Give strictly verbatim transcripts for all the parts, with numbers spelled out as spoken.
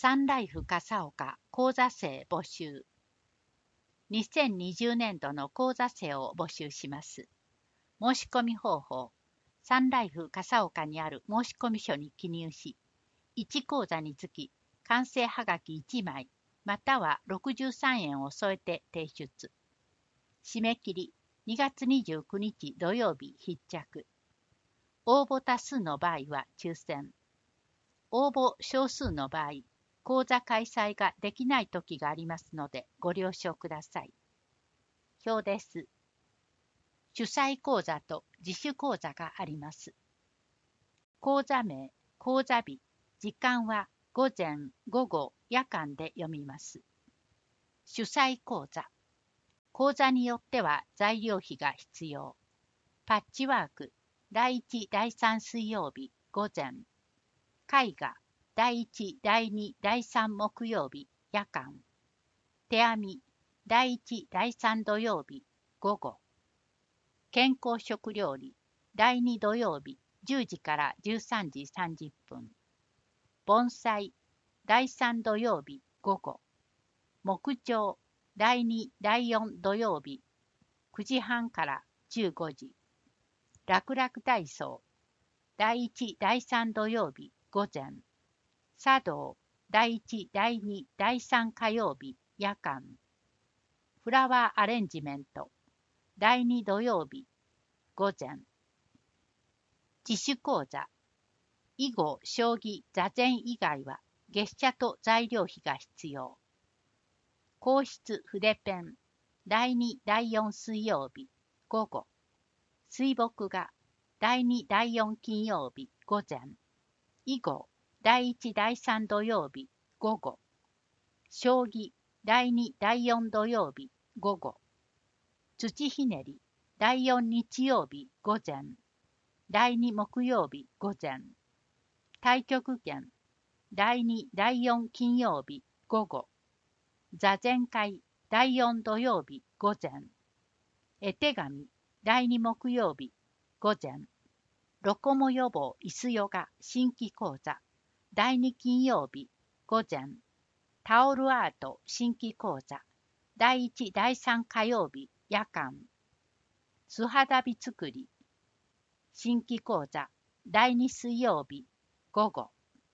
サンライフ笠岡講座生募集。にせんにじゅうねんどの講座生を募集します。申し込み方法。サンライフ笠岡にある申込書に記入し、いち講座につき完成はがきいちまい、またはろくじゅうさんえんを添えて提出。締め切りにがつにじゅうくにち土曜日必着。応募多数の場合は抽選。応募少数の場合、講座開催ができない時がありますのでご了承ください。表です。主催講座と自主講座があります。講座名、講座日、時間は午前、午後、夜間で読みます。主催講座。講座によっては材料費が必要。パッチワーク、だいいち、だいさん水曜日、午前。絵画、だいいち、だいに、だいさん木曜日、夜間。手編み、だいいち、だいさん土曜日、午後。健康食料理、だいに土曜日、じゅうじからじゅうさんじさんじゅっぷん。盆栽、だいさん土曜日、午後。木彫、だいに、だいよん土曜日、くじはんからじゅうごじ。楽々体操、だいいち、だいさん土曜日、午前。茶道、だいいち、だいに、だいさん火曜日、夜間。フラワーアレンジメント、だいに土曜日、午前。自主講座。囲碁、将棋、座禅以外は月謝と材料費が必要。硬質筆ペン、だいに、だいよん水曜日、午後。水墨画、だいに、だいよん金曜日、午前。囲碁、だいいち、だいさん土曜日、午後。将棋、だいに、だいよん土曜日、午後。土ひねり、だいよん日曜日、午前。だいに木曜日、午前。太極拳、だいに、だいよん金曜日、午後。座禅会、だいよん土曜日、午前。絵手紙、だいに木曜日、午前。ロコモ予防椅子ヨガ新規講座、だいに金曜日、午前。タオルアート新規講座、だいいち、だいさん火曜日、夜間。素肌美作り、新規講座、だいに水曜日、午後。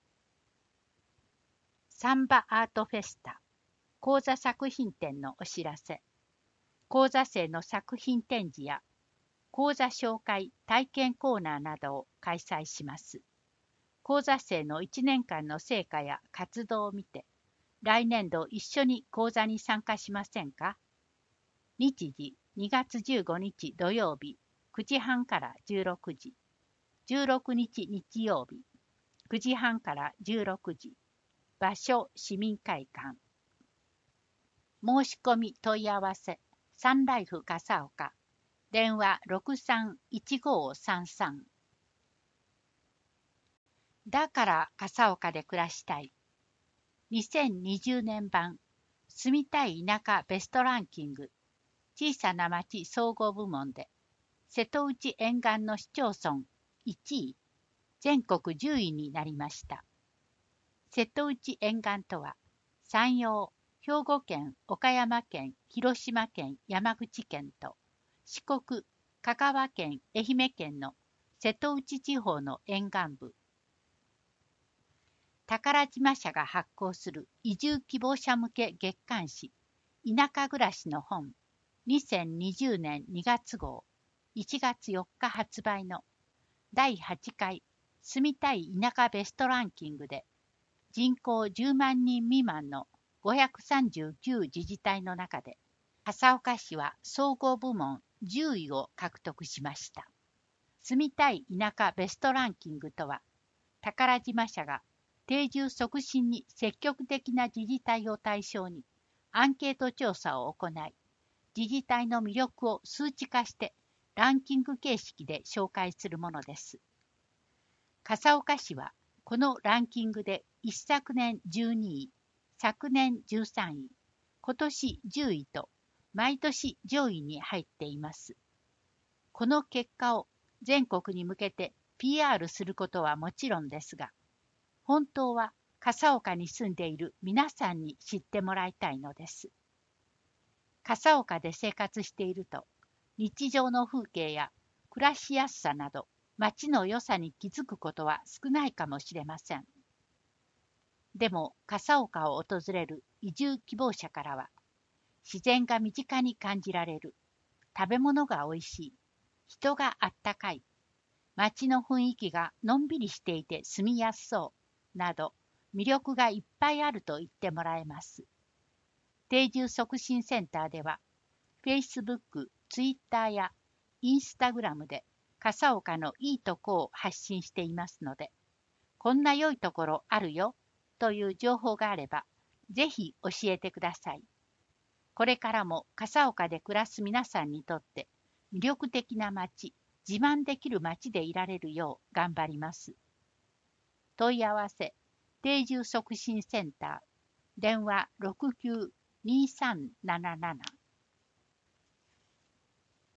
サンバアートフェスタ、講座作品展のお知らせ。講座生の作品展示や講座紹介体験コーナーなどを開催します。講座生のいちねんかんの成果や活動を見て、来年度一緒に講座に参加しませんか？日時にがつじゅうごにち土曜日くじはんからじゅうろくじ、じゅうろくにち日曜日くじはんからじゅうろくじ、場所市民会館。申し込み問い合わせ、サンライフ笠岡、電話 ろくさんいちごさんさん。だから笠岡で暮らしたい。にせんにじゅうねん版住みたい田舎ベストランキング、小さな町総合部門で瀬戸内沿岸の市町村いちい、全国じゅういになりました。瀬戸内沿岸とは山陽、兵庫県、岡山県、広島県、山口県と四国、香川県、愛媛県の瀬戸内地方の沿岸部。宝島社が発行する移住希望者向け月刊誌田舎暮らしの本にせんにじゅうねんにがつ号いちがつよっか発売のだいはちかい住みたい田舎ベストランキングで人口じゅうまんにん未満のごひゃくさんじゅうきゅう自治体の中で笠岡市は総合部門じゅういを獲得しました。住みたい田舎ベストランキングとは宝島社が定住促進に積極的な自治体を対象にアンケート調査を行い、自治体の魅力を数値化してランキング形式で紹介するものです。笠岡市はこのランキングで一昨年じゅうにい、昨年じゅうさんい、今年じゅういと毎年上位に入っています。この結果を全国に向けて ピーアール することはもちろんですが、本当は笠岡に住んでいる皆さんに知ってもらいたいのです。笠岡で生活していると、日常の風景や暮らしやすさなど、街の良さに気づくことは少ないかもしれません。でも、笠岡を訪れる移住希望者からは、自然が身近に感じられる、食べ物がおいしい、人があったかい、街の雰囲気がのんびりしていて住みやすそう、など、魅力がいっぱいあると言ってもらえます。定住促進センターでは、Facebook、Twitter や Instagram で笠岡のいいとこを発信していますので、こんな良いところあるよという情報があれば、ぜひ教えてください。これからも笠岡で暮らす皆さんにとって魅力的な街、自慢できる街でいられるよう頑張ります。問い合わせ、定住促進センター、電話ろくきゅうにさんなななな